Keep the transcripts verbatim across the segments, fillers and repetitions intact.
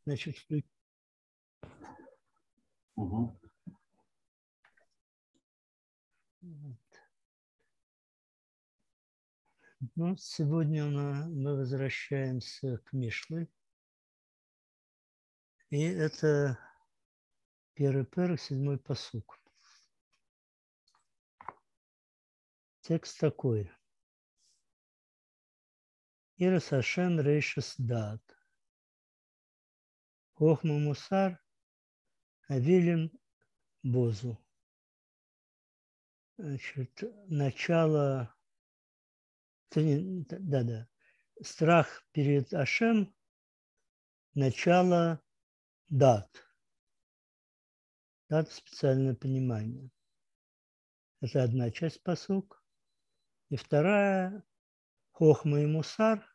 Значит, включ... Угу. Ну, сегодня мы возвращаемся к Мишле. И это первый пер, седьмой пасук. Текст такой. Ирас Ашем рейшес дат. Хохма мусар авилим бозу. Значит, начало... Да-да. Страх перед Ашем, начало дат. Дат – специальное понимание. Это одна часть пасук. И вторая – хохма и мусар.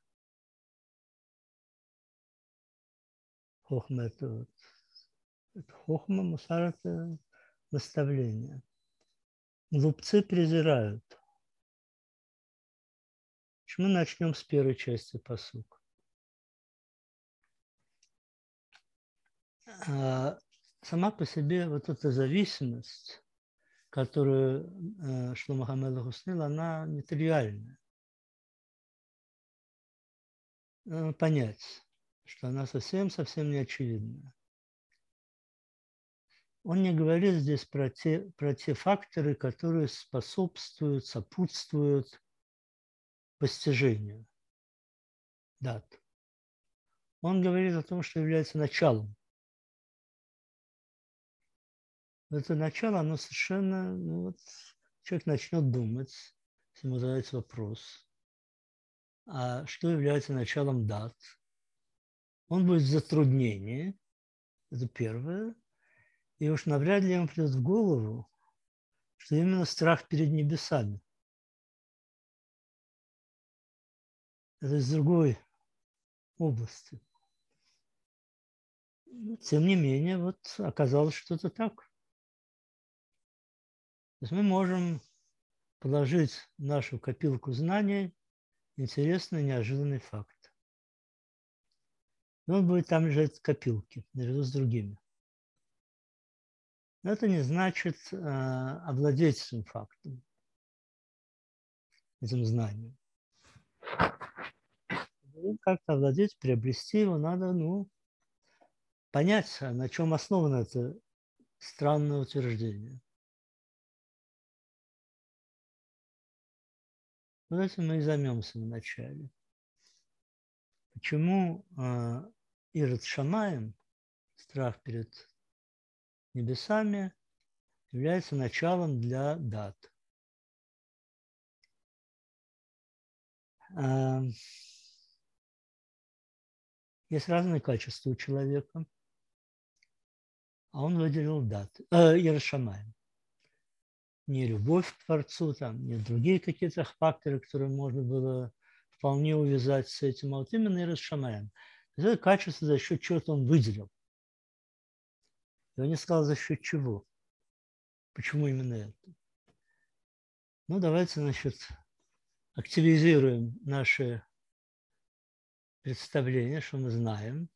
Хохма – это, вот, это хохма, мусар – это наставление. Глупцы презирают. Мы начнем с первой части пасук. А сама по себе вот эта зависимость, которую Шломо ха-Мелех установил, она нетривиальная. Надо понять, что она совсем-совсем не очевидна. Он не говорит здесь про те, про те факторы, которые способствуют, сопутствуют постижению дат. Он говорит о том, что является началом. Это начало, оно совершенно, ну вот, человек начнет думать, если ему задается вопрос, а что является началом дат? Он будет в затруднении, это первое, и уж навряд ли ему придет в голову, что именно страх перед небесами. Это из другой области. Тем не менее, вот оказалось, что это так. То есть мы можем положить в нашу копилку знаний интересный, неожиданный факт. И он будет там лежать в копилке, наряду с другими. Но это не значит э, овладеть этим фактом, этим знанием. Как-то овладеть, приобрести его надо, ну, понять, на чем основано это странное утверждение. Вот этим мы и займемся вначале. Почему э, Ират Шамаем, страх перед небесами, является началом для дат? Э, есть разные качества у человека, а он выделил даты. Э, Ират Шамаем. Не любовь к Творцу, там, не другие какие-то факторы, которые можно было вполне увязать с этим, а вот именно Ират Шамаем. Это качество, за счет чего-то он выделил. И он не сказал, за счет чего. Почему именно это? Ну, давайте, значит, активизируем наши представления, что мы знаем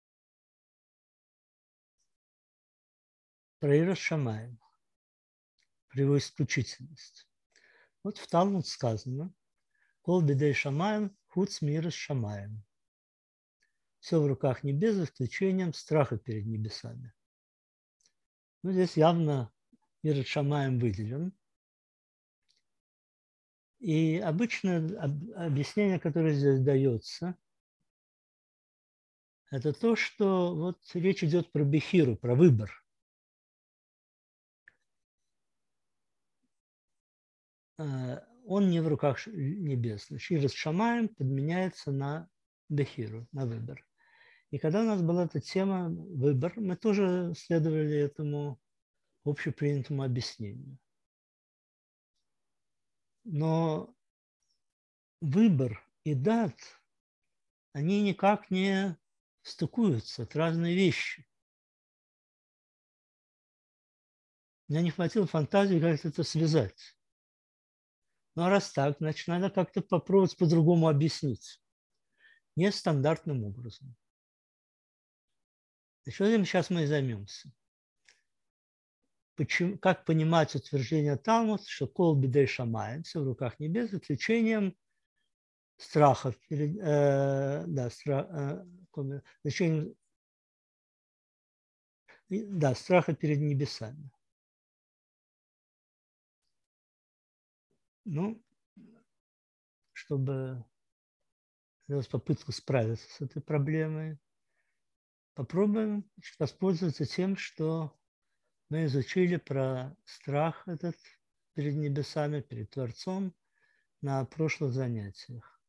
про Ират Шамаем, про его исключительность. Вот в Талмуд сказано: «Кол бедей Шамаем, хуц мирас Шамаем». Все в руках небес, за исключением страха перед небесами. Ну, здесь явно Ират Шамаем выделен. И обычное объяснение, которое здесь дается, это то, что вот речь идет про бехиру, про выбор. Он не в руках небес. Ират Шамаем подменяется на бехиру, на выбор. И когда у нас была эта тема выбор, мы тоже следовали этому общепринятому объяснению. Но выбор и дат, они никак не стыкуются, это разные вещи. У меня не хватило фантазии как-то это связать. Ну а раз так, значит, надо как-то попробовать по-другому объяснить. Нестандартным образом. Значит, этим сейчас мы и займемся. Почему, как понимать утверждение Талмуд, что кол бидей шамаем, все в руках небес, за исключением страха, перед, э, да, стра, э, исключением, да, страха перед небесами. Ну, чтобы сделать попытку справиться с этой проблемой, попробуем воспользоваться тем, что мы изучили про страх этот перед небесами, перед Творцом на прошлых занятиях.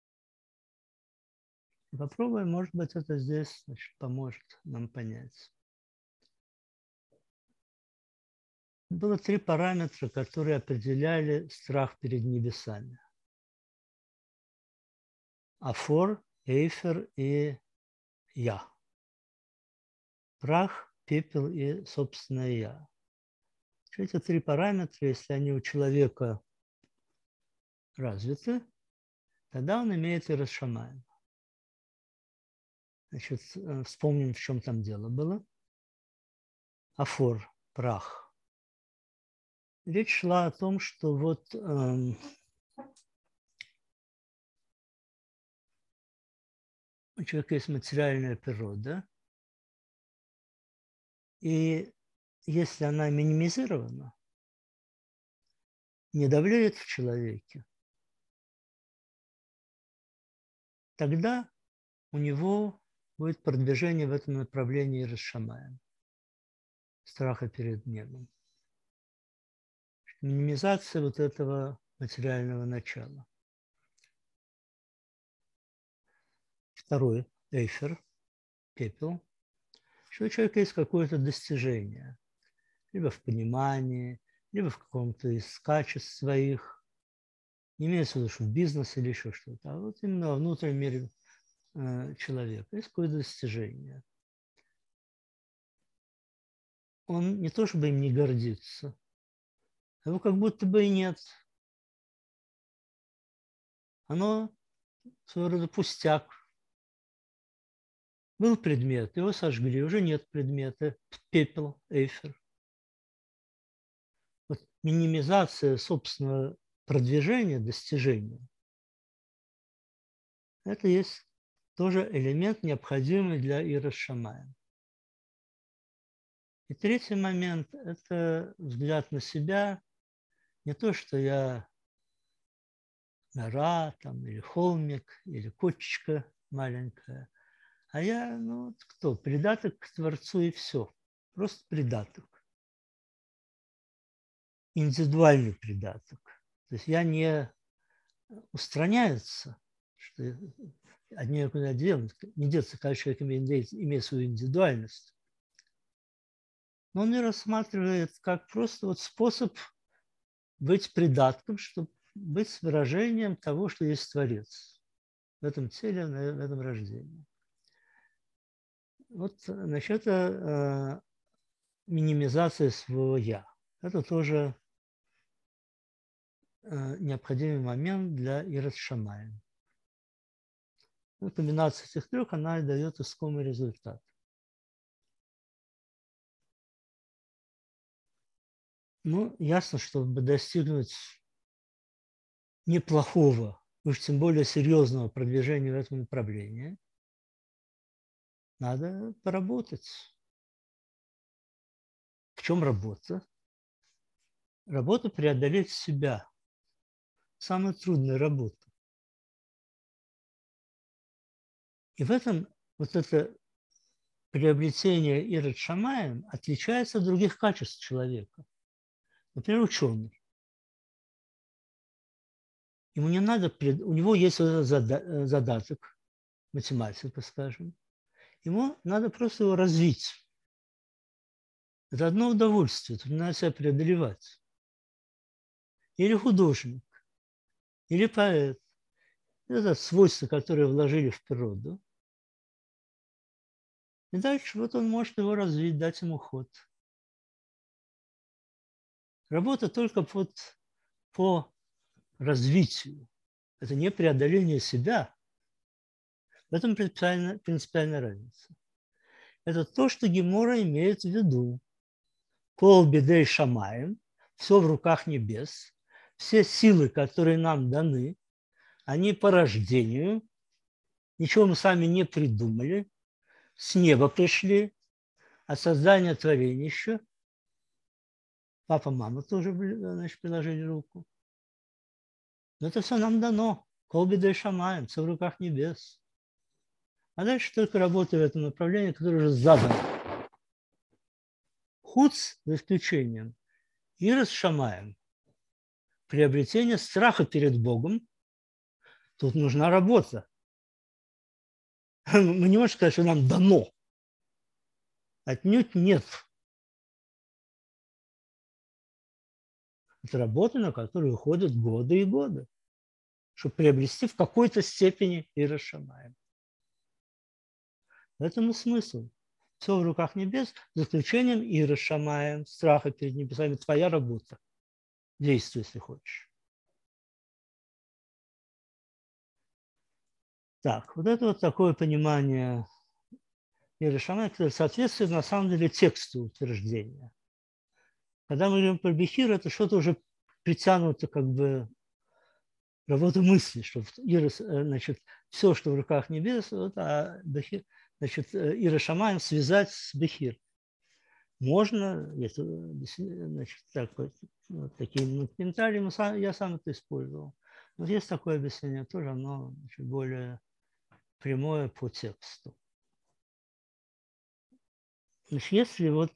Попробуем, может быть, это здесь, значит, поможет нам понять. Было три параметра, которые определяли страх перед небесами. Афор, эйфер и я. Прах, пепел и собственное я. Эти три параметра, если они у человека развиты, тогда он имеет ират шамаим. Значит, вспомним, в чем там дело было. Афор, прах. Речь шла о том, что вот эм, у человека есть материальная природа, и если она минимизирована, не давлеет в человеке, тогда у него будет продвижение в этом направлении ират шамаим, страха перед небом. Минимизация вот этого материального начала. Второй – эйфер, пепел. Что у человека есть какое-то достижение, либо в понимании, либо в каком-то из качеств своих, не имеется в виду, что в бизнесе или еще что-то, а вот именно во внутреннем мире э, человека есть какое-то достижение. Он не то чтобы им не гордится, а его как будто бы и нет. Оно своего рода пустяк. Был предмет, его сожгли, уже нет предмета, пепел, эйфер. Вот минимизация собственного продвижения, достижения, это есть тоже элемент, необходимый для ират шамаим. И третий момент – это взгляд на себя, не то, что я гора, там, или холмик, или кочечка маленькая, а я, ну, вот кто, придаток к Творцу и все, просто придаток. Индивидуальный придаток. То есть я не устраняется, что от нее куда деться, не деться, когда человек имеет, имеет свою индивидуальность. Но он ее рассматривает как просто вот способ быть придатком, чтобы быть выражением того, что есть Творец в этом теле, в этом рождении. Вот, значит, это э, минимизация своего «я». Это тоже э, необходимый момент для ират шамаим. Ну, комбинация этих трех, она и дает искомый результат. Ну, ясно, чтобы достигнуть неплохого, уж тем более серьезного продвижения в этом направлении, надо поработать. В чем работа? Работа преодолеть себя. Самая трудная работа. И в этом вот это приобретение ират шамаим отличается от других качеств человека. Например, ученый. Ему не надо, у него есть задаток, математика, скажем. Ему надо просто его развить. Это одно удовольствие, тут надо себя преодолевать. Или художник, или поэт. Это свойства, которые вложили в природу. И дальше вот он может его развить, дать ему ход. Работа только под, по развитию. Это не преодоление себя. В этом принципиальная, принципиальная разница. это то, что Гемора имеет в виду. Кол бедей шамаем, все в руках небес, все силы, которые нам даны, они по рождению, ничего мы сами не придумали, с неба пришли, от создания творения еще. Папа, мама тоже, значит, приложили руку. Но это все нам дано. Кол бедей шамаем, все в руках небес. А дальше только работа в этом направлении, которое уже задано. Хуц, за исключением, ирос шамаем, приобретение страха перед Богом, тут нужна работа. Мы не можем сказать, что нам дано. Отнюдь нет. Это работа, на которую уходят годы и годы, чтобы приобрести в какой-то степени ирос шамаем. В этом и смысл. Все в руках небес, за исключением ирос шамаем, страха перед небесами. Твоя работа. Действуй, если хочешь. Так, вот это вот такое понимание ирос шамаем, которое соответствует на самом деле тексту утверждения. Когда мы говорим про бехир, это что-то уже притянуто как бы работа мысли, что ирос, значит, все, что в руках небес, вот, а бехир, значит, ирос шамаем связать с бехир. Можно, если, значит, так, вот, такие комментарии, я сам это использовал. Вот есть такое объяснение, тоже оно, значит, более прямое по тексту. Значит, если вот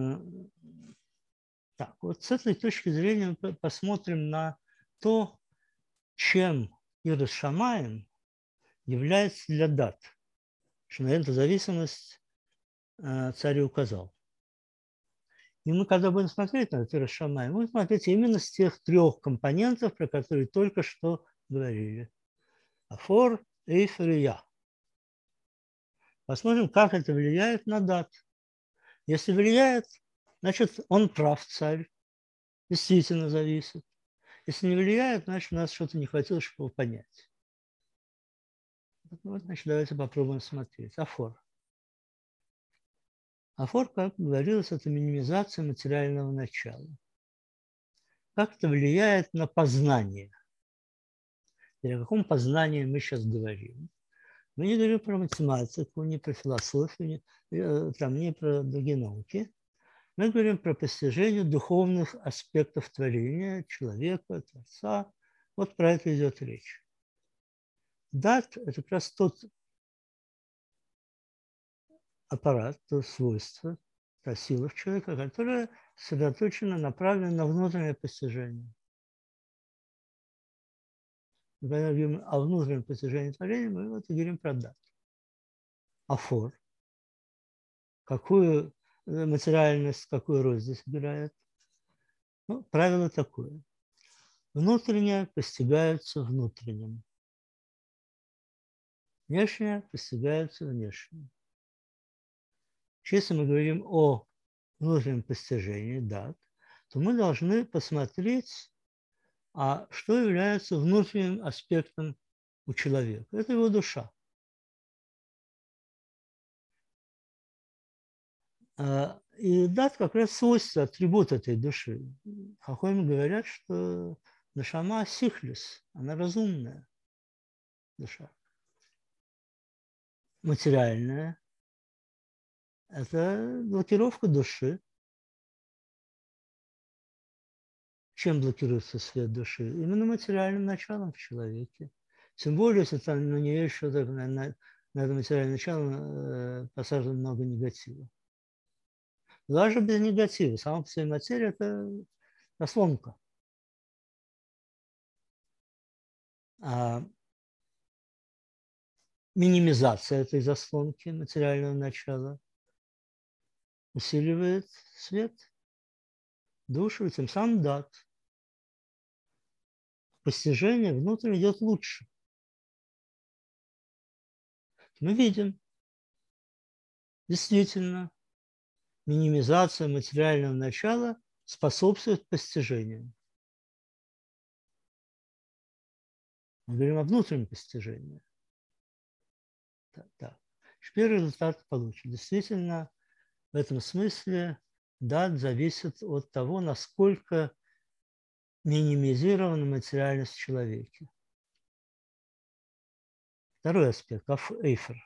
так, вот с этой точки зрения мы посмотрим на то, чем ирос шамаем является для дат. Что на эту зависимость царь указал. И мы, когда будем смотреть на ирос шамаем, мы будем смотреть именно с тех трех компонентов, про которые только что говорили. Афор, эйфер и я. Посмотрим, как это влияет на дат. Если влияет, значит, он прав, царь. Действительно зависит. Если не влияет, значит, у нас что-то не хватило, чтобы его понять. Вот, значит, давайте попробуем смотреть. Афор. Афор, как говорилось, это минимизация материального начала. Как это влияет на познание? И о каком познании мы сейчас говорим? Мы не говорим про математику, не про философию, не, там, не про другие науки. Мы говорим про постижение духовных аспектов творения человека, Творца. Вот про это идет речь. Дат – это как раз тот аппарат, то свойство, та сила в человека, которая сосредоточена, направлена на внутреннее постижение. Когда мы говорим о внутреннем постижении творения, мы вот говорим про дат. Афор. Какую материальность, какую роль здесь играет? Ну, правило такое. Внутреннее постигается внутренним. Внешнее постигается внешним. Если мы говорим о внутреннем постижении дат, то мы должны посмотреть, а что является внутренним аспектом у человека. Это его душа. И дат как раз свойство, атрибут этой души. Хахоим говорят, что нешама сихлис, она разумная душа. Материальная – это блокировка души. Чем блокируется свет души? Именно материальным началом в человеке. Тем более, если там на нее еще так, на, на, на это материальное начало э, посажено много негатива. Даже без негатива. Сама по себе материя – это заслонка. А минимизация этой заслонки материального начала усиливает свет, душу, и тем самым дат. Постижение внутрь идет лучше. Мы видим, действительно, минимизация материального начала способствует постижению. Мы говорим о внутреннем постижении. Так, так. Первый результат получен. Действительно, в этом смысле дат зависит от того, насколько минимизирована материальность в человеке. Второй аспект – эйфер,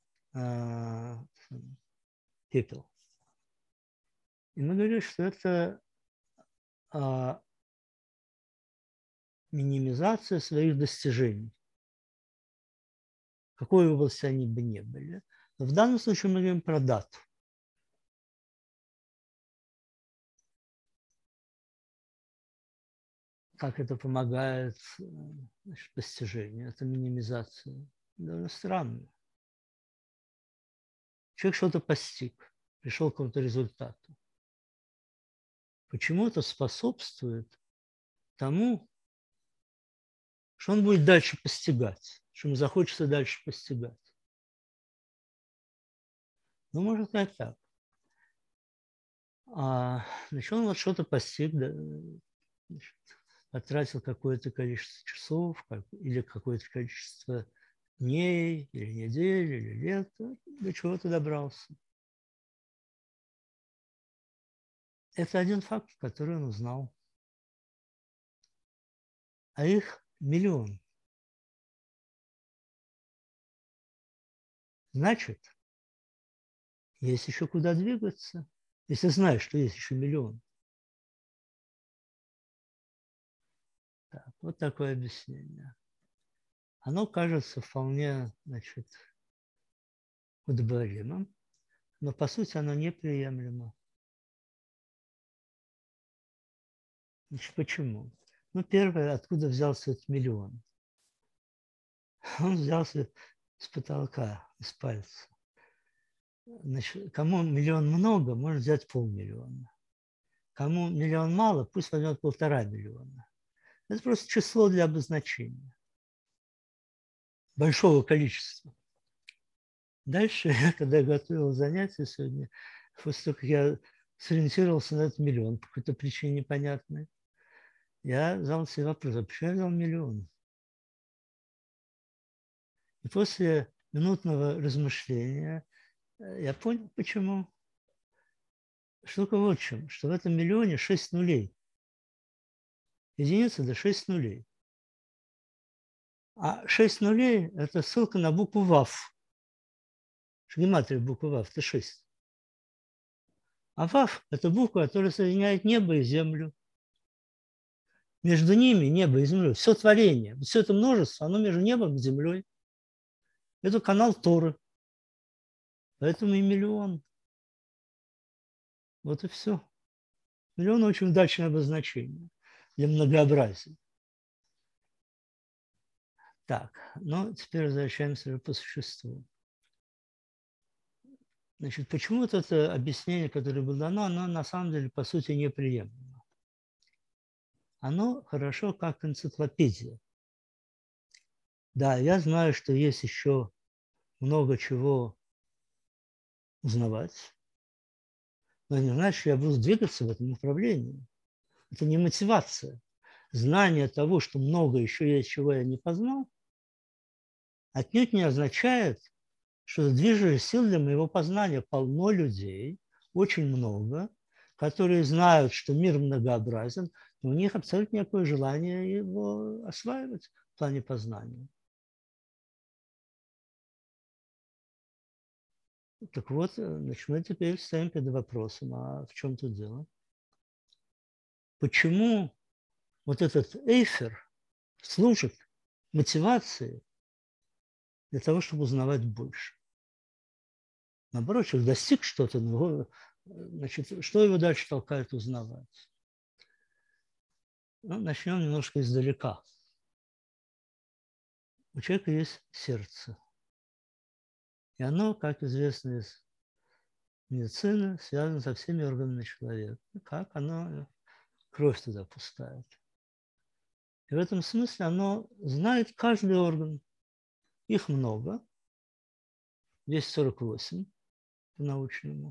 пепел. И мы говорим, что это а, минимизация своих достижений, в какой области они бы ни были. Но в данном случае мы говорим про дату. Как это помогает, значит, достижению, это минимизация. Довольно странно. Человек что-то постиг, пришел к какому-то результату. Почему это способствует тому, что он будет дальше постигать, что ему захочется дальше постигать. Ну, можно сказать так. А, значит, он вот что-то постиг, да, значит, потратил какое-то количество часов как, или какое-то количество дней, или недель, или лет, до чего-то добрался. Это один факт, который он узнал. А их миллион. Значит, есть еще куда двигаться, если знаешь, что есть еще миллион. Так, вот такое объяснение. Оно кажется вполне, значит, удобоваримым, но по сути оно неприемлемо. Значит, почему? Ну, первое, откуда взялся этот миллион? Он взялся с потолка, из пальца. Значит, кому миллион много, может взять полмиллиона. Кому миллион мало, пусть возьмет полтора миллиона. Это просто число для обозначения большого количества. Дальше, когда я готовил занятия сегодня, после того, как я сориентировался на этот миллион по какой-то причине непонятной, я задал себе вопрос, а почему я взял миллион? И после минутного размышления я понял, почему. Штука вот в чем, что в этом миллионе шесть нулей. Единица – это шесть нулей. А шесть нулей – это ссылка на букву ВАВ. Гематрия буквы ВАВ – это шесть. А ВАВ – это буква, которая соединяет небо и землю. Между ними небо и землей. Все творение, все это множество, оно между небом и землей. Это канал Торы. Поэтому и миллион. Вот и все. Миллион очень удачное обозначение для многообразия. Так, ну теперь возвращаемся по существу. Значит, почему вот это объяснение, которое было дано, оно на самом деле по сути неприемлемо. Оно хорошо как энциклопедия. Да, я знаю, что есть еще много чего узнавать, но не значит, что я буду двигаться в этом направлении. Это не мотивация. Знание того, что много еще есть, чего я не познал, отнюдь не означает, что движущая сила для моего познания. Полно людей, очень много, которые знают, что мир многообразен, но у них абсолютно никакое желание его осваивать в плане познания. Так вот, значит, мы теперь стоим перед вопросом, а в чем тут дело? Почему вот этот эйфер служит мотивацией для того, чтобы узнавать больше? Наоборот, человек достиг что-то, но, значит, что его дальше толкает узнавать? Ну, начнем немножко издалека. У человека есть сердце. И оно, как известно из медицины, связано со всеми органами человека. Как оно кровь туда пускает. И в этом смысле оно знает каждый орган. Их много. двести сорок восемь по-научному.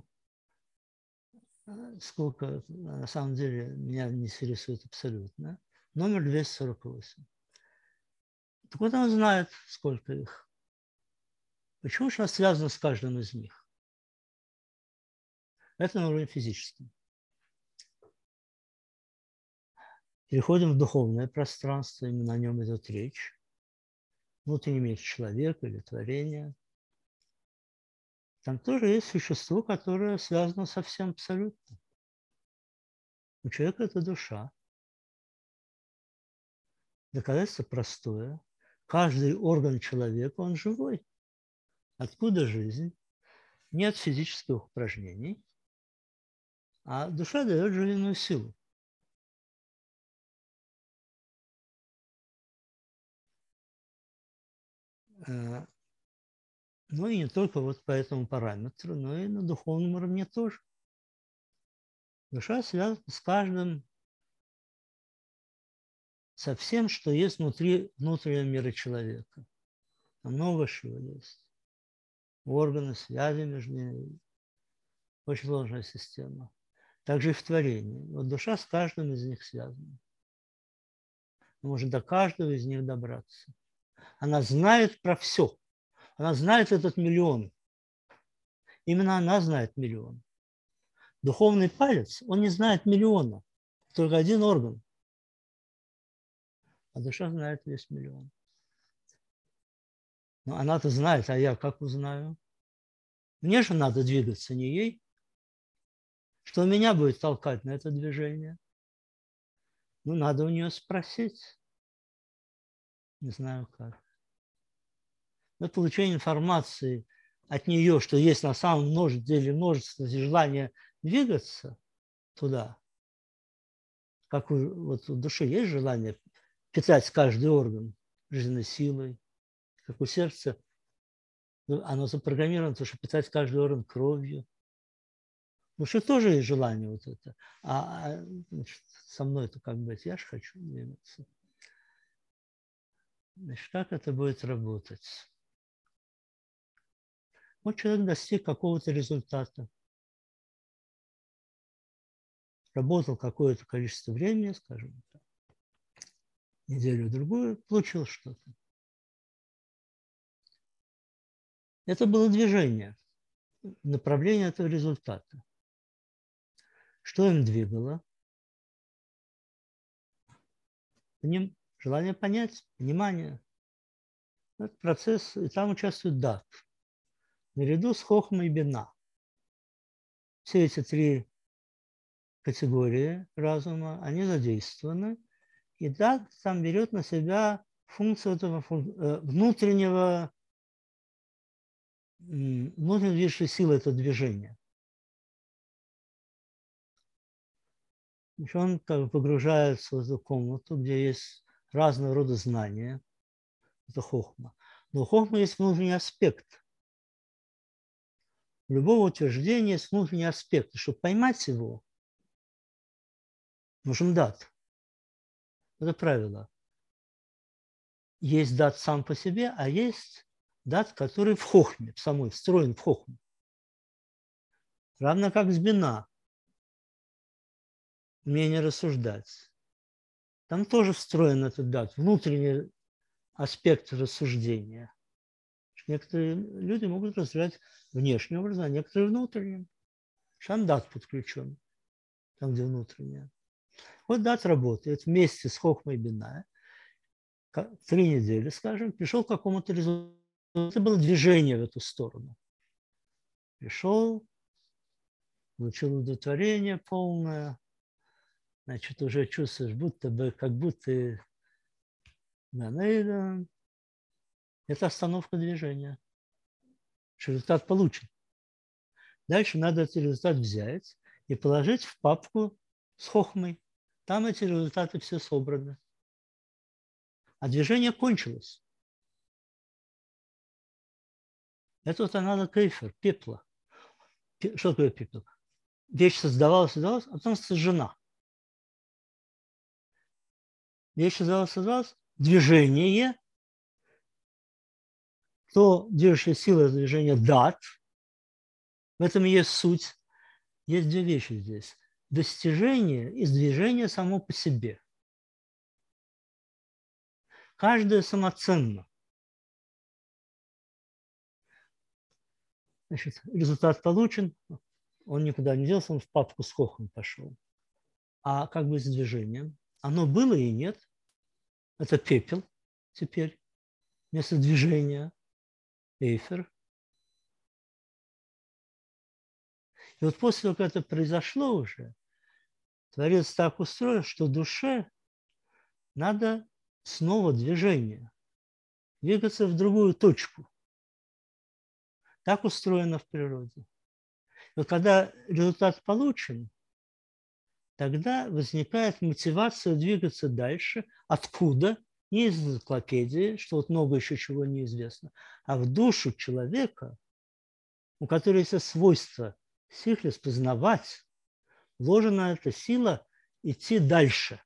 Сколько, на самом деле, меня не интересует абсолютно. Номер двести сорок восемь. Так вот он знает, сколько их. Почему же она связана с каждым из них? Это на уровне физическом. Переходим в духовное пространство, именно о нем идет речь. Внутренний мир человека или творения. Там тоже есть существо, которое связано со всем абсолютно. У человека это душа. Доказательство простое. Каждый орган человека, он живой. Откуда жизнь? Не от физических упражнений, а душа дает жизненную силу. Ну и не только вот по этому параметру, но и на духовном уровне тоже. Душа связана с каждым, со всем, что есть внутри внутреннего мира человека. Там много чего есть. Органы, связи между ними. Очень сложная система. Также и в творении. Вот душа с каждым из них связана. Может до каждого из них добраться. Она знает про все. Она знает этот миллион. Именно она знает миллион. Духовный палец, он не знает миллиона. Только один орган. А душа знает весь миллион. Но она-то знает, а я как узнаю? Мне же надо двигаться, не ей. Что меня будет толкать на это движение? Ну, надо у нее спросить. Не знаю как. Но получение информации от нее, что есть на самом деле множество желания двигаться туда, как у, вот у души есть желание питать каждый орган жизненной силой, как у сердца, ну, оно запрограммировано, чтобы питать каждый орган кровью. Ну, что тоже есть желание вот это. А, значит, со мной-то как быть? Я же хочу двигаться. Значит, как это будет работать? Вот человек достиг какого-то результата. Работал какое-то количество времени, скажем так, неделю-другую, получил что-то. Это было движение, направление этого результата. Что им двигало? Желание понять, понимание. Этот процесс, и там участвует дат. Наряду с хохма и бина. Все эти три категории разума, они задействованы. И дат там берет на себя функцию этого внутреннего, внутренней движущей силы этого движения. Он как бы погружается в эту комнату, где есть разного рода знания. Это хохма. Но у хохмы есть внутренний аспект. У любого утверждения есть внутренний аспект. И чтобы поймать его, нужен дат. Это правило. Есть дат сам по себе, а есть дат, который в хохме, в самой, встроен в хохму. Равно как с бина. Умение рассуждать. Там тоже встроен этот дат, внутренний аспект рассуждения. Некоторые люди могут рассуждать внешним образом, а некоторые внутренним. Там дат подключен, там, где внутренняя. Вот дат работает вместе с хохмой бина. Три недели, скажем, пришел к какому-то результату. Это было движение в эту сторону. Пришел, получил удовлетворение полное. Значит, уже чувствуешь, будто бы, как будто это остановка движения. Результат получен. Дальше надо этот результат взять и положить в папку с хохмой. Там эти результаты все собраны. А движение кончилось. Это вот надо кейфер, пепла. Что такое пепел? Вещь создавалась, создавалась, а потом сожжена. Вещь создавалась, создавалась, движение, то движущая сила движения дат. В этом и есть суть. Есть две вещи здесь. Достижение и движение само по себе. Каждое самоценно. Значит, результат получен, он никуда не делся, он в папку с Хохом пошел. А как бы с движением? Оно было и нет. Это пепел теперь вместо движения. Эйфер. И вот после того, как это произошло уже, Творец так устроен, что душе надо снова движение, двигаться в другую точку. Так устроено в природе. И вот когда результат получен, тогда возникает мотивация двигаться дальше. Откуда? Не из энциклопедии, что вот много еще чего неизвестно, а в душу человека, у которой есть свойство сихлес познавать, вложена эта сила идти дальше.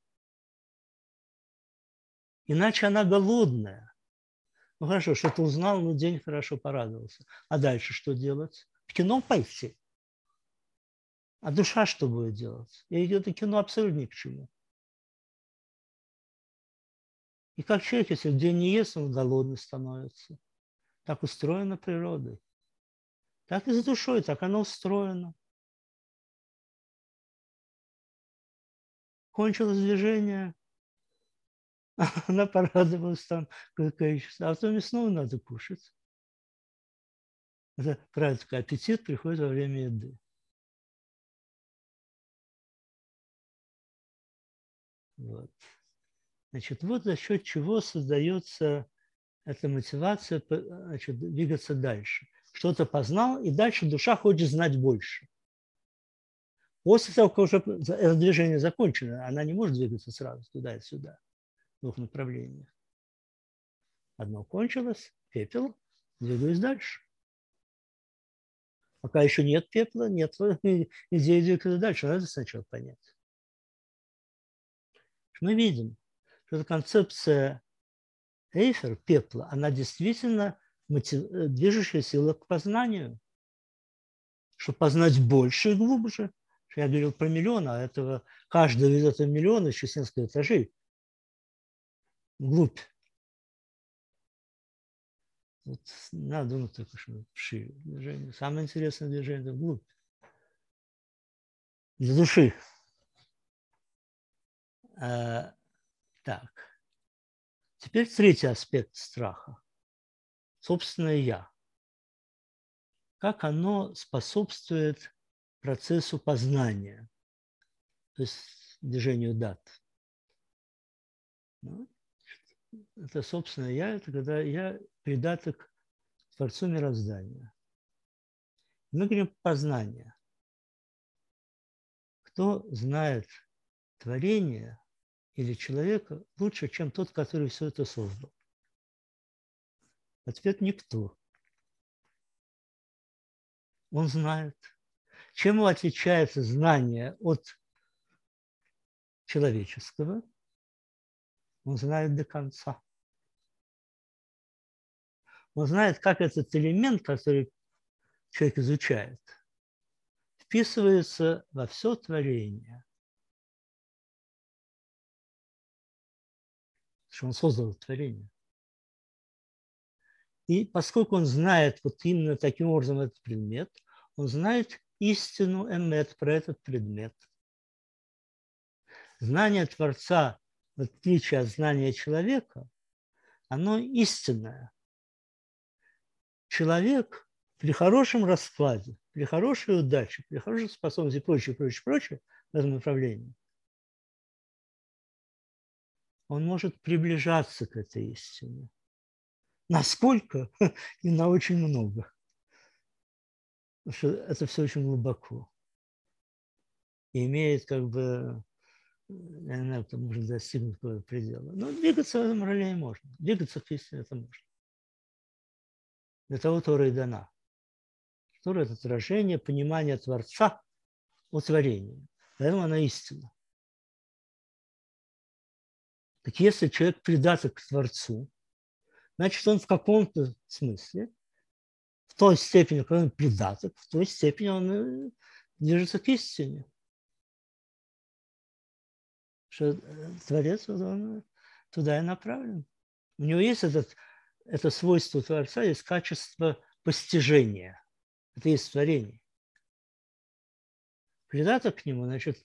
Иначе она голодная. Ну хорошо, что-то узнал, ну день хорошо порадовался. А дальше что делать? В кино пойти. А душа что будет делать? И это кино абсолютно ни к чему. И как человек, если в день не ест, он голодный становится. Так устроена природой. Так и с душой, так оно устроено. Кончилось движение, она порадовалась там какое часа, а потом и снова надо кушать. Это практика. Аппетит приходит во время еды. Вот. Значит, вот за счет чего создается эта мотивация, значит, двигаться дальше. Что-то познал, и дальше душа хочет знать больше. После того, как уже это движение закончено, она не может двигаться сразу туда и сюда, в двух направлениях. Одно кончилось, пепел, двигаюсь дальше. Пока еще нет пепла, нет идеи двигаться дальше, надо сначала понять. Мы видим, что эта концепция эйфер, пепла, она действительно мотив... движущая сила к познанию. Чтобы познать больше и глубже. Я говорил про миллион, а этого, каждого из этого миллиона еще несколько этажей. Вглубь. Вот надо думать только, что шире движение. Самое интересное движение – это вглубь. Для души. А, так. Теперь третий аспект страха. Собственное «я». Как оно способствует процессу познания, то есть движению дат. Ну, это собственное «я», это когда я придаток Творцу мироздания. Мы говорим познание. Кто знает творение или человека лучше, чем тот, который все это создал? Ответ – никто. Он знает. Чем отличается знание от человеческого? Он знает до конца. Он знает, как этот элемент, который человек изучает, вписывается во все творение. Потому что он создал творение. И поскольку он знает вот именно таким образом этот предмет, он знает истину эмет про этот предмет. Знание Творца, в отличие от знания человека, оно истинное. Человек при хорошем раскладе, при хорошей удаче, при хорошей способности и прочее, прочее, прочее в этом направлении, он может приближаться к этой истине. Насколько? И на очень много. Потому что это все очень глубоко. И имеет как бы, я не знаю, там можно достигнуть какого-то предела. Но двигаться в этом роле можно. Двигаться к истине это можно. Для того Тора и дана. Тора – это отражение понимания Творца о творении. Поэтому она истина. Так если человек придаток к Творцу, значит, он в каком-то смысле, в той степени, когда он придаток, в той степени он движется к истине. Что Творец, он туда и направлен. У него есть этот, это свойство Творца, есть качество постижения. Это есть творение. Придаток к нему, значит,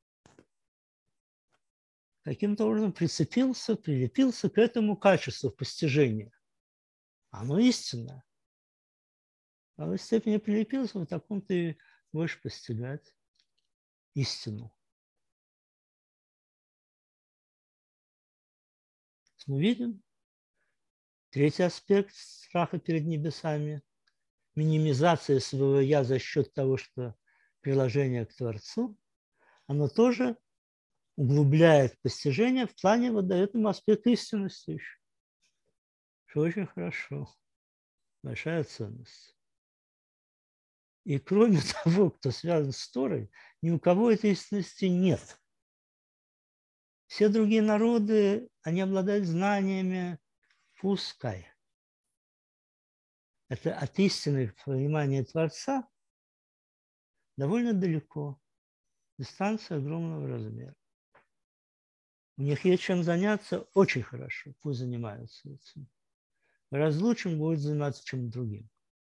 каким-то образом прицепился, прилепился к этому качеству постижения. Оно истинное. А в степени прилепился, в таком ты будешь постигать истину. Мы видим третий аспект страха перед небесами – минимизация своего «я» за счет того, что приложение к Творцу, оно тоже углубляет постижение в плане, вот дает ему аспект истинности еще. Что очень хорошо. Большая ценность. И кроме того, кто связан с Торой, ни у кого этой истинности нет. Все другие народы, они обладают знаниями, пускай. Это от истины понимания Творца довольно далеко. Дистанция огромного размера. У них есть чем заняться, очень хорошо, пусть занимаются этим. Разлучим будет заниматься чем-то другим.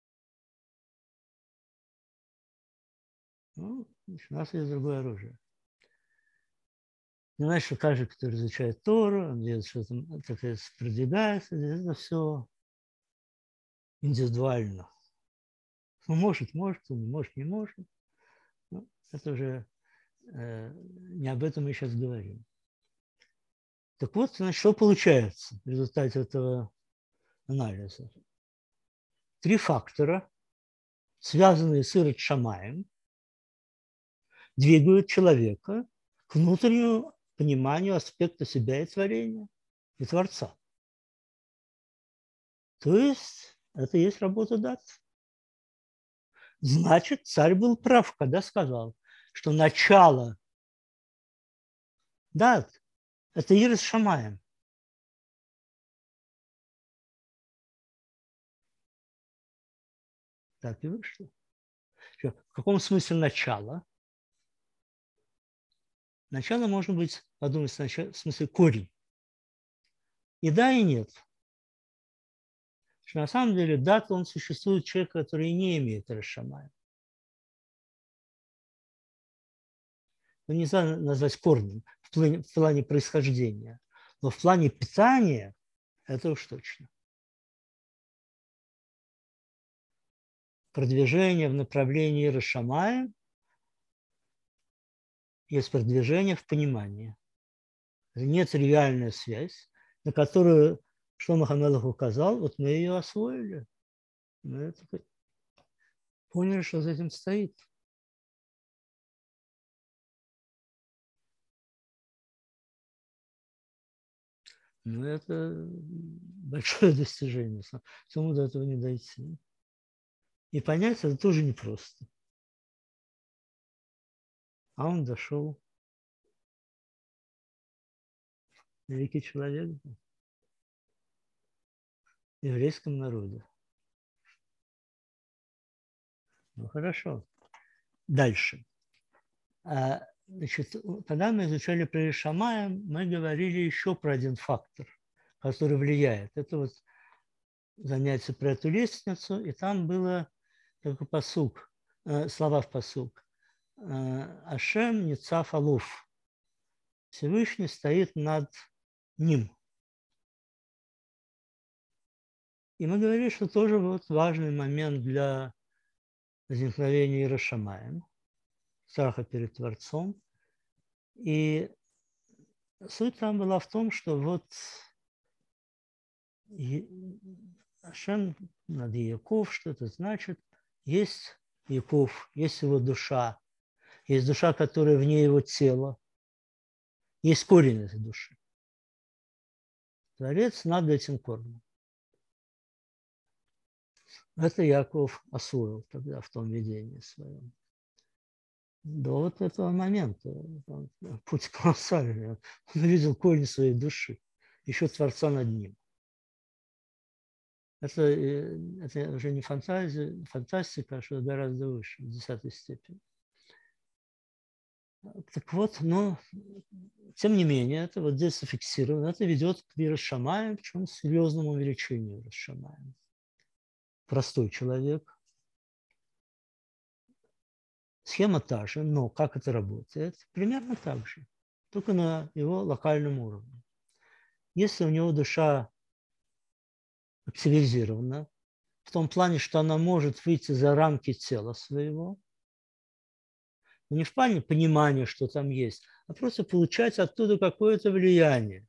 Ну, у нас есть другое оружие. Понимаешь, что каждый, кто изучает Тору, он делает что-то, так сказать, продвигается, это все индивидуально. Ну, может, может, не может, не может. Ну, это уже э, не об этом мы сейчас говорим. Так вот, значит, что получается в результате этого анализа? Три фактора, связанные с Ирод Шамаем, двигают человека к внутреннему пониманию аспекта себя и творения, и Творца. То есть это и есть работа дат. Значит, царь был прав, когда сказал, что начало дат – это Ирод Шамаем. Так и вышло. В каком смысле начало? Начало может быть, подумать, в смысле корень. И да, и нет. Что на самом деле дат, он существует человек, который не имеет Ирод-Шамаем. Ну, нельзя назвать корнем в плане, в плане происхождения, но в плане питания это уж точно. Продвижение в направлении Ирод-Шамаем есть продвижение в понимании. Это не тривиальная связь, на которую Шломо ха-Мелех указал, вот мы ее освоили. Мы это поняли, что за этим стоит. Ну, это большое достижение. Самому до этого не дойти. И понять это тоже непросто. А он дошел. Великий человек был. Еврейском народе. Ну, хорошо. Дальше. А, значит, когда мы изучали про Шамая, мы говорили еще про один фактор, который влияет. Это вот занятие про эту лестницу, и там было такой пасук, э, слова в пасук. Ашем Ницав Алуф. Всевышний стоит над ним. И мы говорили, что тоже вот важный момент для возникновения Ирод Шамаем, страха перед Творцом. И суть там была в том, что вот Ашем над Яков, что это значит, есть Яков, есть его душа, есть душа, которая вне его тела, есть корень этой души. Творец над этим корнем. Это Яков освоил тогда в том видении своем. До вот этого момента путь колоссальный. Он видел корень своей души, еще Творца над ним. Это, это уже не фантазия, фантастика, а что гораздо выше, в десятой степени. Так вот, но тем не менее, это вот здесь зафиксировано, это ведет к Ирод Шамаем, причем к серьезному увеличению Ирод Шамаем. Простой человек, Схема та же, но как это работает? Примерно так же, только на его локальном уровне. Если у него душа активизирована, в том плане, что она может выйти за рамки тела своего, но не в плане понимания, что там есть, а просто получать оттуда какое-то влияние,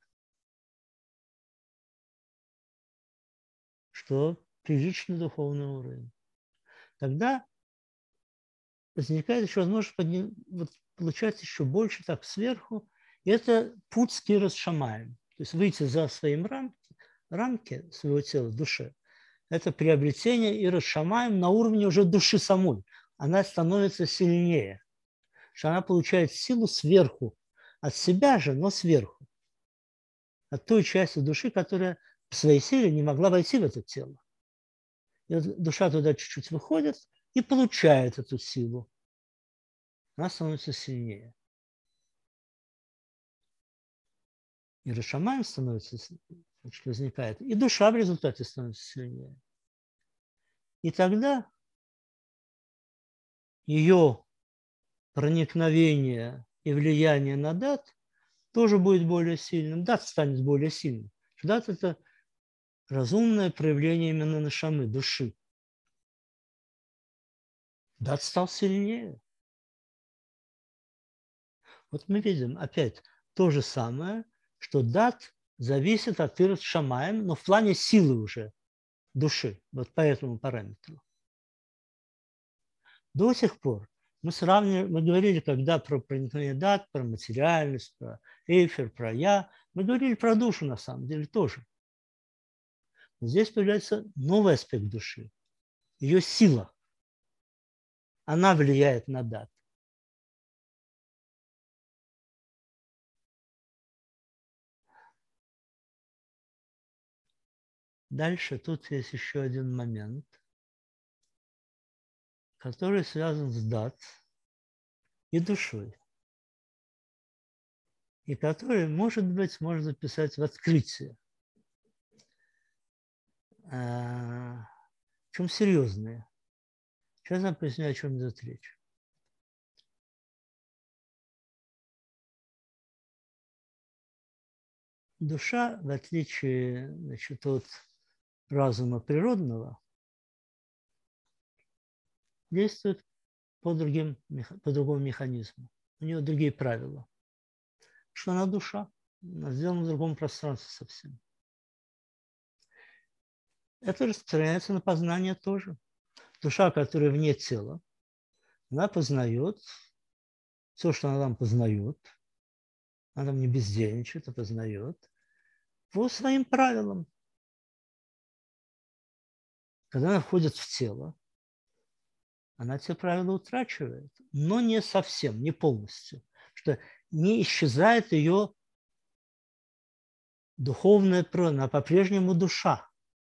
что приличный духовный уровень. Тогда возникает еще возможность подним, вот, получать еще больше так сверху. И это путь с Кирос Шамаем. То есть выйти за своим рамки, рамки своего тела, души. Это приобретение Ирос Шамаем на уровне уже души самой. Она становится сильнее. Что она получает силу сверху. От себя же, но сверху. От той части души, которая по своей силе не могла войти в это тело. И вот душа туда чуть-чуть выходит и получает эту силу. Она становится сильнее. И Рашамаем становится, значит, возникает, и душа в результате становится сильнее. И тогда ее проникновение и влияние на дат тоже будет более сильным. Дат станет более сильным. Дат – это разумное проявление именно нашамы, души. Дат стал сильнее. Вот мы видим опять то же самое, что дат зависит от Ират Шамаем, но в плане силы уже души, вот по этому параметру. До сих пор мы сравнивали, мы говорили, когда про проникновение дат, про материальность, про эйфер, про я, мы говорили про душу на самом деле тоже. Но здесь появляется новый аспект души, ее сила. Она влияет на дат. Дальше тут есть еще один момент, который связан с дат и душой, и который, может быть, можно записать в открытие. А, в чем серьезное? Сейчас я поясню, о чем идет речь. Душа, в отличие, значит, от разума природного, действует по, другим, по другому механизму. У нее другие правила. Что она душа, она сделана в другом пространстве совсем. Это распространяется на познание тоже. Душа, которая вне тела, она познает все, что она там познает, она там не бездельничает, а познает по своим правилам. Когда она входит в тело, она эти правила утрачивает, но не совсем, не полностью, что не исчезает ее духовная природа, она по-прежнему душа.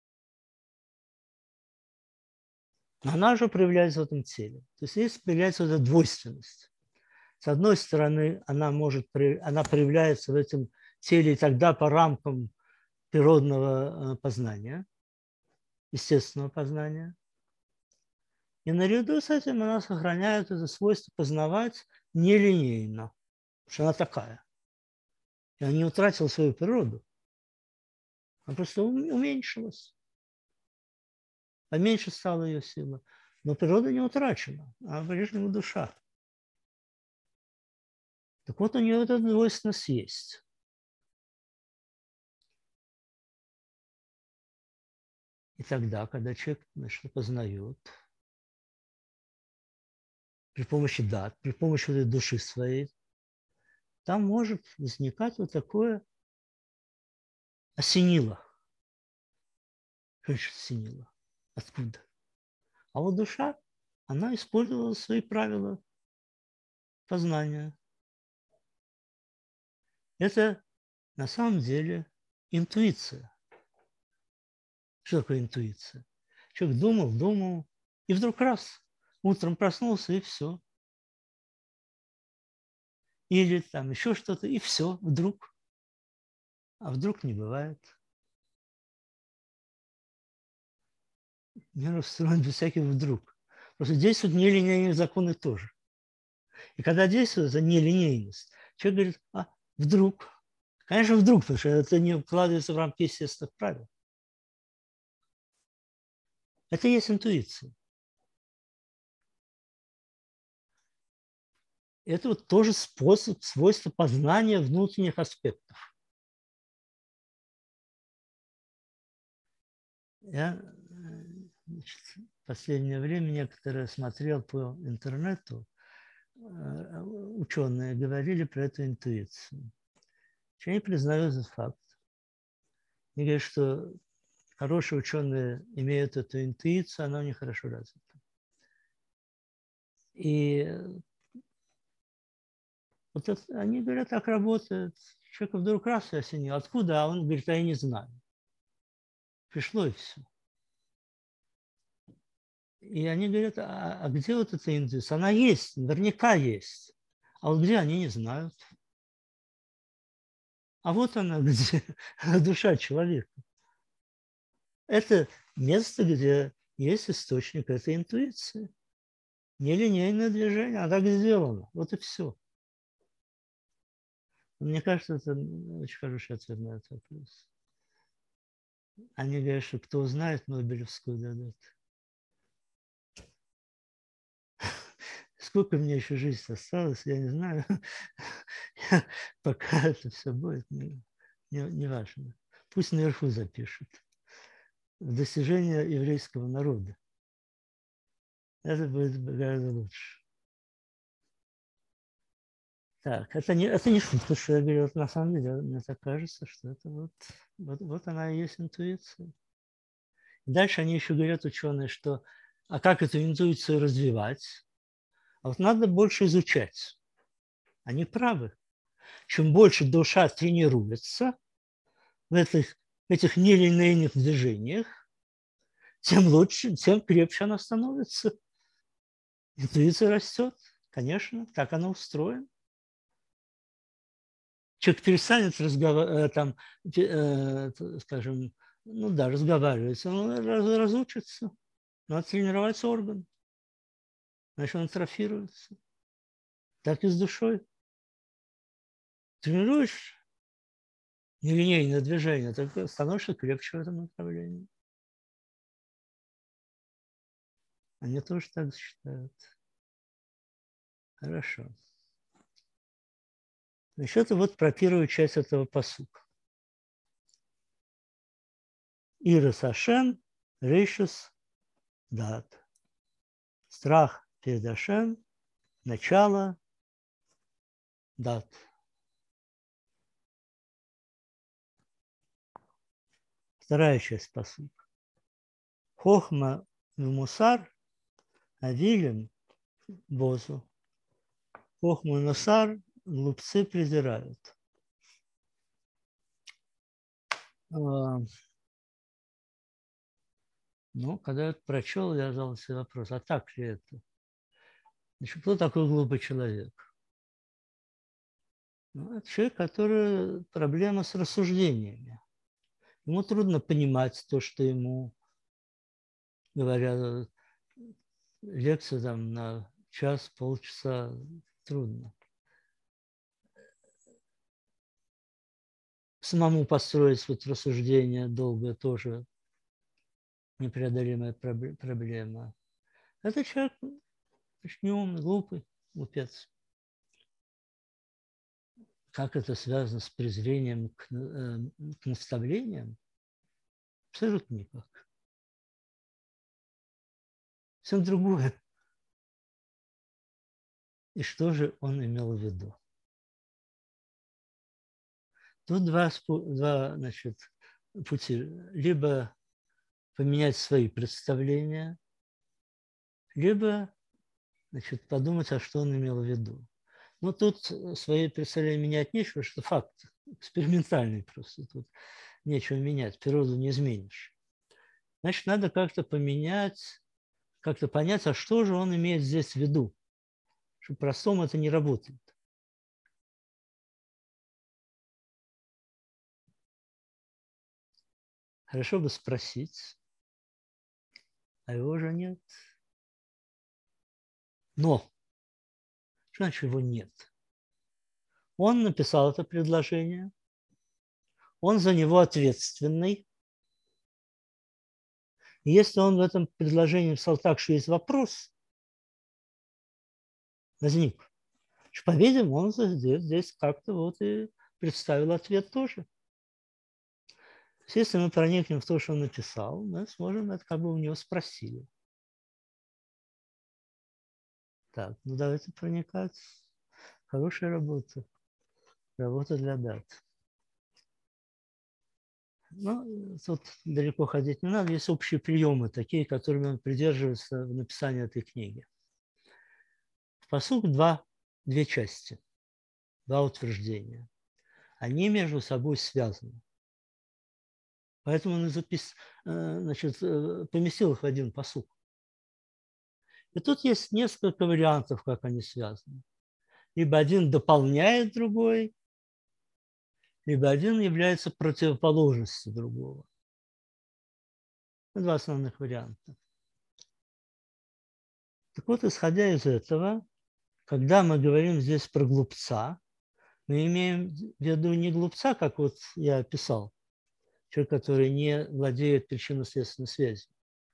Она же проявляется в этом теле. То есть здесь появляется эта двойственность. С одной стороны, она, может, она проявляется в этом теле и тогда по рамкам природного познания, естественного познания. И наряду с этим она сохраняет это свойство познавать нелинейно, потому что она такая. И она не утратила свою природу. Она просто уменьшилась. Поменьше стала ее сила. Но природа не утрачена, а по-прежнему душа. Так вот, у нее эта двойственность есть. И тогда, когда человек, значит, познает при помощи дат, при помощи этой души своей, там может возникать вот такое осенило. Что значит осенило? Откуда? А вот душа, она использовала свои правила познания. Это на самом деле интуиция. Что такое интуиция? Человек думал, думал, и вдруг раз, утром проснулся, и все. Или там еще что-то, и все, вдруг. А вдруг не бывает. Мир устроен без всяких вдруг. Просто действуют нелинейные законы тоже. И когда действует за нелинейность, человек говорит, а вдруг? Конечно, вдруг, потому что это не вкладывается в рамки естественных правил. Это и есть интуиция. Это вот тоже способ, свойство познания внутренних аспектов. Я значит, в последнее время некоторые смотрел по интернету, ученые говорили про эту интуицию. Они признают этот факт. Они говорят, что хорошие ученые имеют эту интуицию, она у них хорошо развита. И вот это, они говорят, так работает. Человек вдруг раз и осенил. Откуда? А он говорит, а я не знаю. Пришло и все. И они говорят, а, а где вот эта интуиция? Она есть, наверняка есть. А вот где, они не знают. А вот она, где душа человека. Это место, где есть источник этой интуиции. Нелинейное движение, а так сделано. Вот и все. Мне кажется, это очень хороший ответ на этот вопрос. Они говорят, что кто узнает, Нобелевскую дадут. Сколько мне еще жизни осталось, я не знаю. Пока это все будет, не, не, не важно. Пусть наверху запишут. Достижение еврейского народа. Это будет гораздо лучше. Так, это не, это не шутка, что я говорю. На самом деле, мне так кажется, что это вот, вот, вот она и есть интуиция. И дальше они еще говорят, ученые, что а как эту интуицию развивать? А вот надо больше изучать. Они правы. Чем больше душа тренируется в этих, в этих нелинейных движениях, тем лучше, тем крепче она становится. Интуиция растет, конечно, так она устроена. Человек перестанет разговаривать, там, э, скажем, ну да, разговаривать, он разучится. Надо тренировать орган, значит, он атрофируется. Так и с душой. Тренируешь нелинейное движение, так становишься крепче в этом направлении. Они тоже так считают. Хорошо. Значит, это вот про первую часть этого пасука. Ирос Ашем, Рейшус, Дат. Страх перед Ашем, начало, Дат. Вторая часть пасука. Хохма Мусар, Авилем, Бозу. Хохму и Нусар глупцы презирают. Ну, когда я это прочел, я задал себе вопрос, а так ли это? Значит, кто такой глупый человек? Ну, это человек, который проблема с рассуждениями. Ему трудно понимать то, что ему говорят. Лекция там на час, полчаса трудно. Самому построить вот рассуждение долго тоже непреодолимая проблема. Это человек очень умный, глупый, глупец. Как это связано с презрением к, э, к наставлениям? Абсолютно никак. Все другое. И что же он имел в виду? Тут два, два значит, пути. Либо поменять свои представления, либо значит, подумать, а что он имел в виду. Но тут свои представления менять нечего, что факт экспериментальный просто. Тут нечего менять, природу не изменишь. Значит, надо как-то поменять, как-то понять, а что же он имеет здесь в виду. Что простому это не работает. Хорошо бы спросить, а его же нет. Но, Что значит его нет? Он написал это предложение, он за него ответственный. И если он в этом предложении написал так, что есть вопрос, возник, по-видимому, он здесь, здесь как-то вот и представил ответ тоже. Если мы проникнем в то, что он написал, мы сможем это как бы у него спросили. Так, ну давайте проникать. Хорошая работа. Работа для дат. Ну, тут далеко ходить не надо. Есть общие приемы, такие, которыми он придерживается в написании этой книги. В пасук два, две части, два утверждения. Они между собой связаны. Поэтому он запис, значит, поместил их в один пасук. И тут есть несколько вариантов, как они связаны. Либо один дополняет другой, либо один является противоположностью другого. Два основных варианта. Так вот, исходя из этого, когда мы говорим здесь про глупца, мы имеем в виду не глупца, как вот я описал, человек, который не владеет причинно-следственной связью,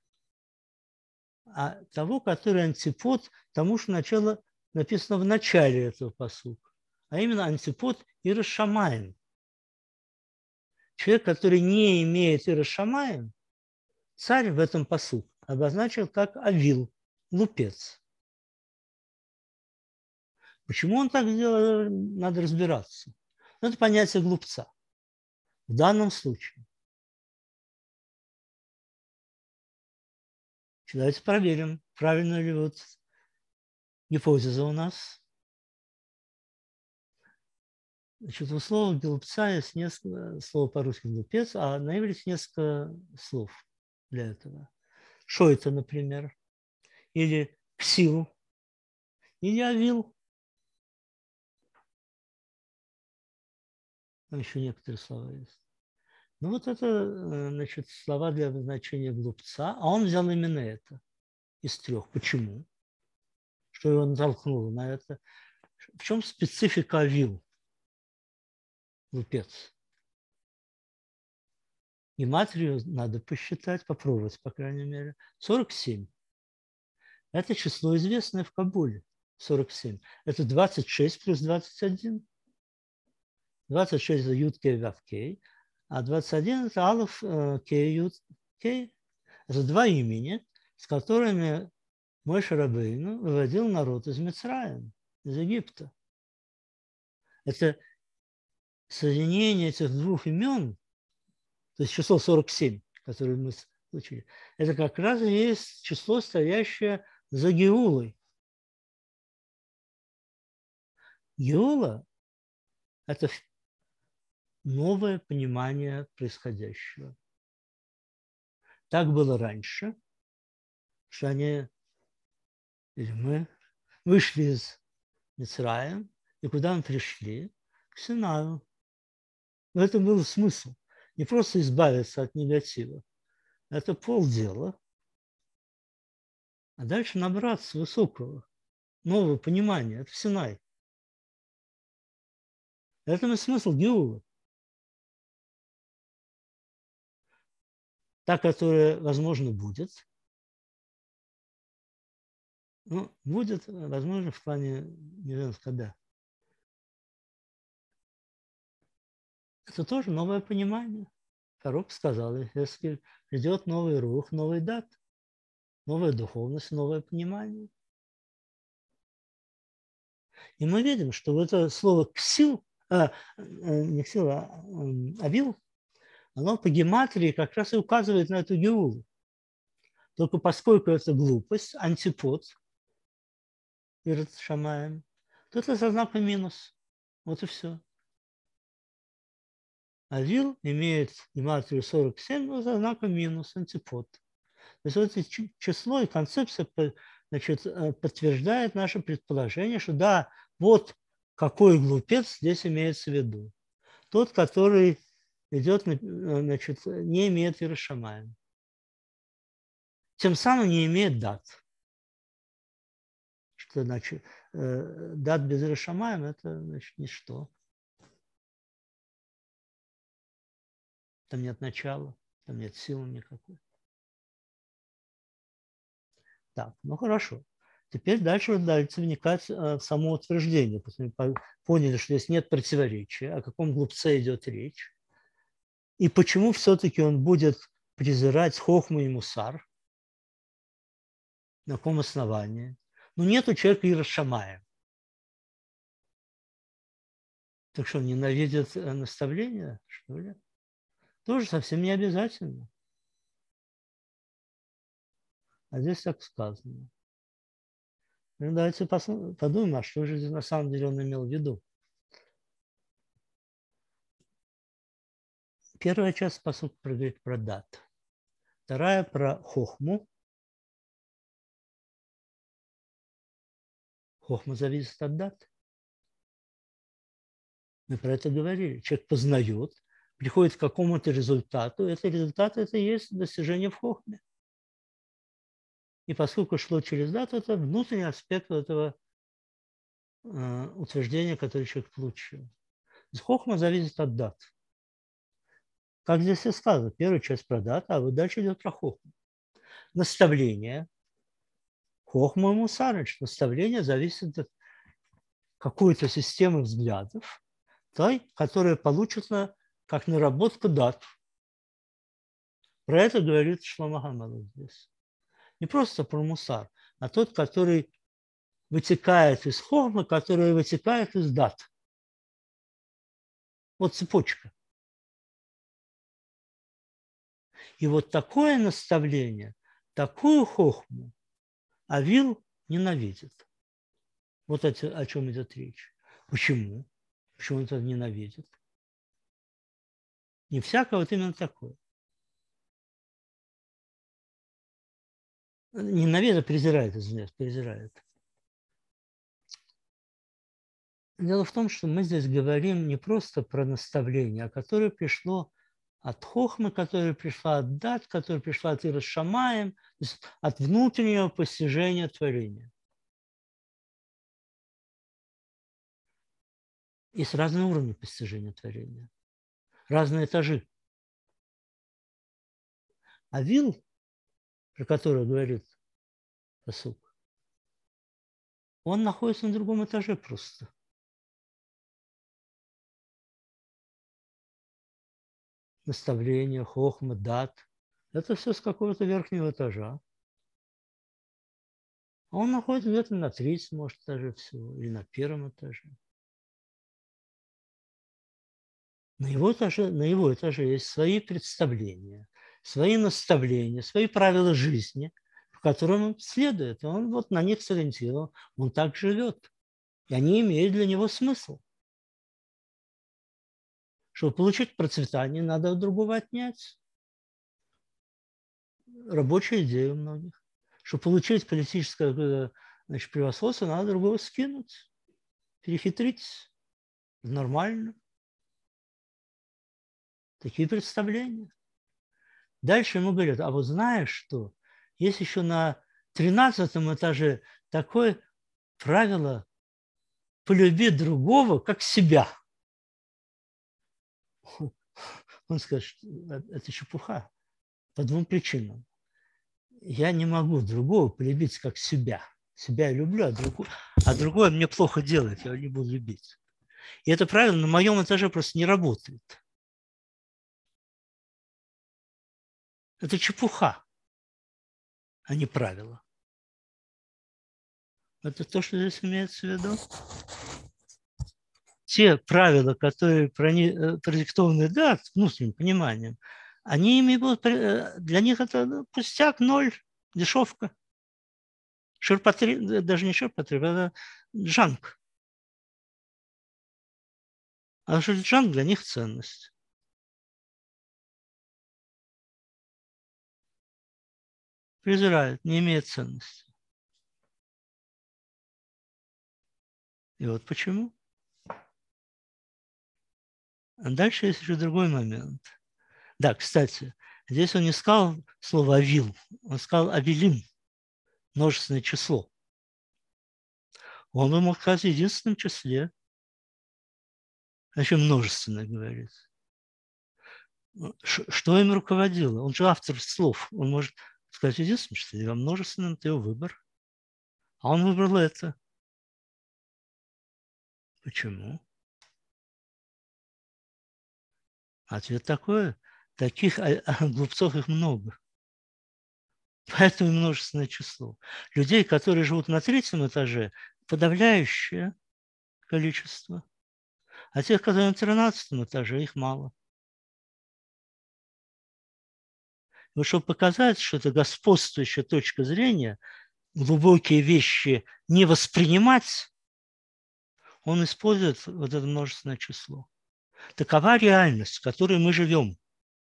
а того, который антипод тому, что начало написано в начале этого пасука, а именно антипод Ира Шамаим. Человек, который не имеет Ира Шамаим, царь в этом пасуке обозначил как Авил, глупец. Почему он так сделал, надо разбираться. Это понятие глупца в данном случае. Давайте проверим, правильно ли вот гипотеза у нас. Значит, у слова глупца есть несколько, слово по-русски глупец, а на иврите несколько слов для этого. Что это, например? Или ксил, или авил. Там еще некоторые слова есть. Ну вот это, значит, слова для обозначения глупца, а он взял именно это из трех. Почему? Что его натолкнуло на это? В чем специфика авил? Глупец. Гематрию надо посчитать, попробовать, по крайней мере. сорок семь. Это число известное в Кабуле. сорок семь. Это двадцать шесть плюс двадцать один. двадцать шесть – это Юд Кей Вав Кей, а двадцать один – это Алеф Кей Юд Кей. Это два имени, с которыми Моше Рабейну выводил народ из Мицраим, из Египта. Это соединение этих двух имен, то есть число сорок семь, которое мы получили, это как раз и есть число, стоящее за Геулой. Геула – это новое понимание происходящего. Так было раньше, что они, или мы, вышли из Мицраим, и куда мы пришли? К Синаю. В этом был смысл. Не просто избавиться от негатива. Это полдела. А дальше набраться высокого, нового понимания. Это Синай. В этом и смысл Геулы. Та, которая, возможно, будет. Ну, будет, возможно, в плане не знаю, когда. Это тоже новое понимание. Пророк сказал, если придет новый рух, новый дат, новая духовность, новое понимание. И мы видим, что вот это слово «ксил», а, не «ксил», а «авил», оно по гематрии как раз и указывает на эту геулу. Только поскольку это глупость, антипод перед Шамаем, то это со знаком минус. Вот и все. Авил имеет гематрию сорок семь, но за знаком минус, антипод. То есть вот это число и концепция, значит, подтверждает наше предположение, что да, вот какой глупец здесь имеется в виду. Тот, который идет, значит, не имеет Ира Шамаим. Тем самым не имеет дат. Что значит? дат без Решамаем – это, значит, ничто. Там нет начала, там нет силы никакой. Так, ну хорошо. Теперь дальше дальше вникать в само утверждение. Мы поняли, что здесь нет противоречия, о каком глупце идет речь. И почему все-таки он будет презирать хохму и мусар? На каком основании? Ну, нет у человека Ира Шамая. Так что, ненавидит наставления, что ли? Тоже совсем не обязательно. А здесь так сказано. Ну, давайте подумаем, а что же на самом деле он имел в виду. Первая часть пасука говорит про дат. Вторая про хохму. Хохма зависит от дат. Мы про это говорили. Человек познает, приходит к какому-то результату. Это результат, это и есть достижение в хохме. И поскольку шло через дату, это внутренний аспект этого э, утверждения, которое человек получил. Хохма зависит от дат. Как здесь и сказано, первая часть про дату, а вот дальше идет про хохму. Наставление. Хохма и мусар. Наставление зависит от какой-то системы взглядов, той, которая получится как наработка дат. Про это говорит Шломо ха-Мелех здесь. Не просто про мусар, а тот, который вытекает из хохмы, который вытекает из дат. Вот цепочка. И вот такое наставление, такую хохму Авил ненавидит. Вот это, о чем идет речь. Почему? Почему он это ненавидит? Не всякое, вот именно такое. Ненавидит, презирает, извиняюсь, презирает. Дело в том, что мы здесь говорим не просто про наставление, а которое пришло от хохмы, которая пришла от дат, которая пришла от Ира Шамаем, то есть от внутреннего постижения творения. Есть разные уровни постижения творения, разные этажи. Авил, про который говорит пасук, он находится на другом этаже просто. Наставление, хохма, дат. Это все с какого-то верхнего этажа. А он находится где-то на третьем, может, этаже всего, или на первом этаже. На его этаже, на его этаже есть свои представления, свои наставления, свои правила жизни, в которым он следует. И он вот на них сориентирован, он так живет. И они имеют для него смысл. Чтобы получить процветание, надо у другого отнять. Рабочая идея у многих. Чтобы получить политическое, значит, превосходство, надо другого скинуть, перехитрить. Нормально. Такие представления. Дальше ему говорят, а вот знаешь что? Есть еще на тринадцатом этаже такое правило полюби другого, как себя. Он скажет, что это чепуха. По двум причинам. Я не могу другого полюбить, как себя. Себя я люблю, а другое, а другое мне плохо делает, я его не буду любить. И это правило на моем этаже просто не работает. Это чепуха, а не правило. Это то, что здесь имеется в виду. Те правила, которые продиктованы, да, внутренним пониманием, они имеют, для них это ну, пустяк, ноль, дешевка. Ширпотреб, даже не ширпотреб, это джанк. А джанк для них ценность. Презирают, не имеет ценности. И вот почему. А дальше есть еще другой момент. Да, кстати, здесь он не сказал слово «авил», он сказал «авилим», множественное число. Он бы мог сказать в единственном числе. Зачем множественно говорит? Что им руководило? Он же автор слов. Он может сказать в единственном числе, во множественном – это его выбор. А он выбрал это. Почему? Ответ такой. Таких глупцов их много. Поэтому множественное число. Людей, которые живут на третьем этаже, подавляющее количество. А тех, которые на тринадцатом этаже, их мало. Вот чтобы показать, что это господствующая точка зрения, глубокие вещи не воспринимать, он использует вот это множественное число. Такова реальность, в которой мы живем.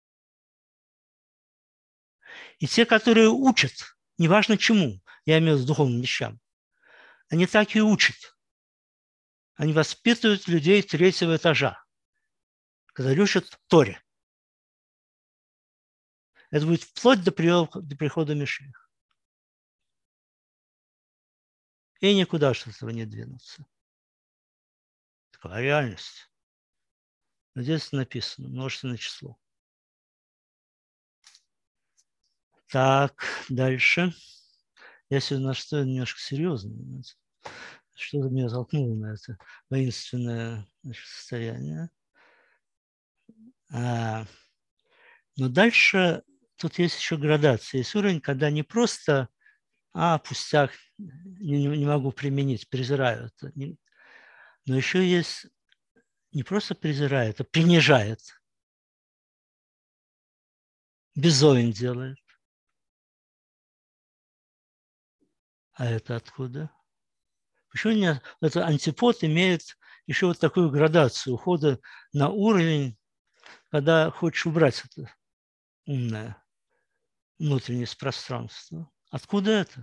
И те, которые учат, неважно чему, я имею в виду духовным вещам, они так и учат. Они воспитывают людей третьего этажа, которые учат Торе. Это будет вплоть до прихода, до прихода Машиаха. И никуда с этого не двинуться. Такова реальность. Но здесь написано множественное число. Так, дальше. Я сегодня настроен немножко серьезно. Что-то меня толкнуло на это воинственное, значит, состояние. А, но дальше тут есть еще градация. Есть уровень, когда не просто а, пустяк, не, не могу применить, презираю это. Не, но еще есть не просто презирает, а принижает. Безоин делает. А это откуда? Почему не, это антипод имеет еще вот такую градацию ухода на уровень, когда хочешь убрать это умное внутреннее пространство. Откуда это?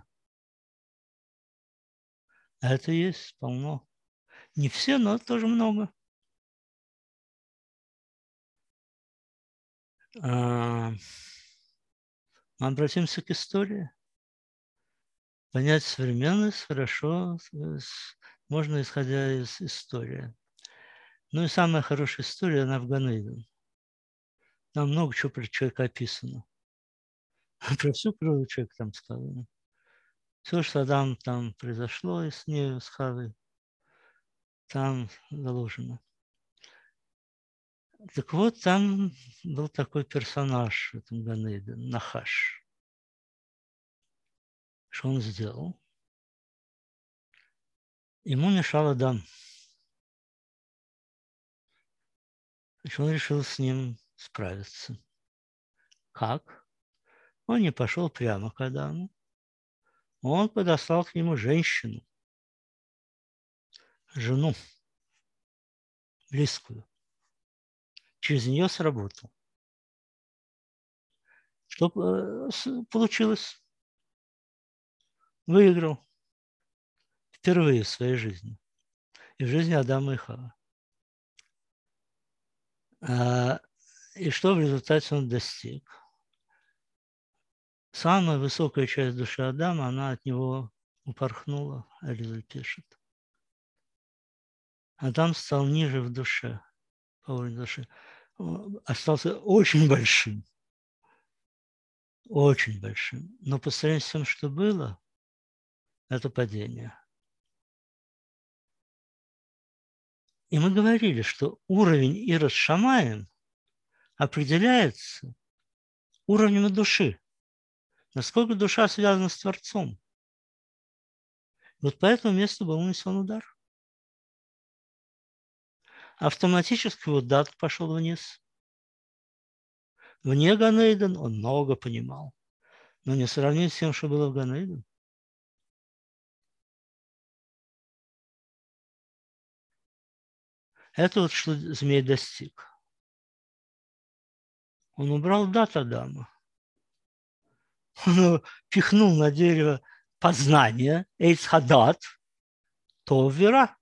А это есть полно. Не все, но тоже много. А, мы обратимся к истории. Понять современность хорошо можно, исходя из истории. Ну и самая хорошая история, она в Ганейден. Там много чего про человека описано. Про всю природу человека там сказано. Все, что там, там произошло и с ней, с Хавой, там заложено. Так вот, там был такой персонаж в этом Ганейден, Нахаш. Что он сделал? Ему мешал Адам. Значит, он решил с ним справиться. Как? Он не пошел прямо к Адаму. Он подослал к нему женщину, жену, близкую. Через нее сработал. Что получилось? Выиграл. Впервые в своей жизни. И в жизни Адама и Хавы. А, и что в результате он достиг? Самая высокая часть души Адама, она от него упорхнула, Аризаль пишет. Адам стал ниже в душе, по уровню души. Остался очень большим. Очень большим. Но по сравнению с тем, что было, это падение. И мы говорили, что уровень Ират Шамаим определяется уровнем души. Насколько душа связана с Творцом. Вот по этому месту был нанесен удар. Автоматически вот дат пошел вниз. Вне Ганейден он много понимал. Но не сравнить с тем, что было в Ганейден. Это вот что змей достиг. Он убрал дат Адама. Он пихнул на дерево познание, эйцхадат, то вера.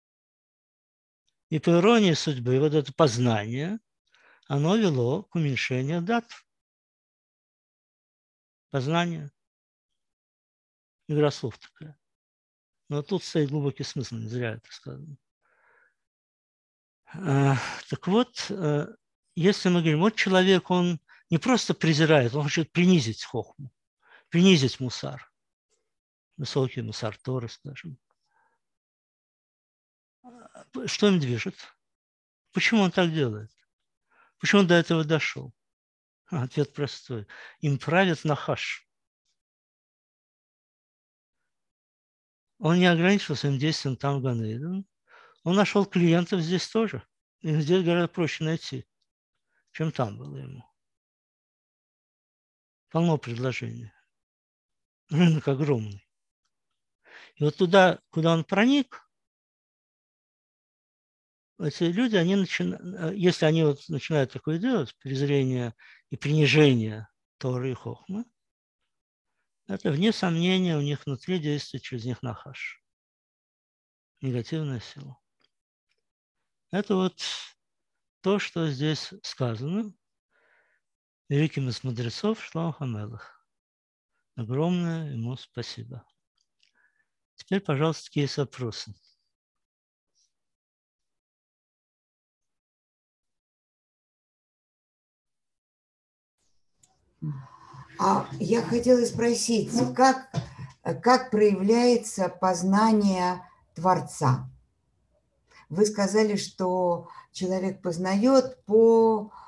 И по иронии судьбы, вот это познание, оно вело к уменьшению дат. Познание. Игра слов такая. Но тут стоит глубокий смысл, не зря это сказано. Так вот, если мы говорим, вот человек, он не просто презирает, он хочет принизить хохму, принизить мусар, высокий мусар Торы, скажем. Что им движет? Почему он так делает? Почему он до этого дошел? Ответ простой. Им правит нахаш. Он не ограничился своим действием там, в Ганейден. Он нашел клиентов здесь тоже. И здесь гораздо проще найти, чем там было ему. Полно предложений. Рынок огромный. И вот туда, куда он проник, эти люди, они начинают, если они вот начинают такое делать, презрение и принижение Торы и Хохмы, это, вне сомнения, у них внутри действует через них нахаш. Негативная сила. Это вот то, что здесь сказано великим из мудрецов Шломо ха-Мелех. Огромное ему спасибо. Теперь, пожалуйста, есть вопросы. А я хотела спросить, как, как проявляется познание Творца? Вы сказали, что человек познает по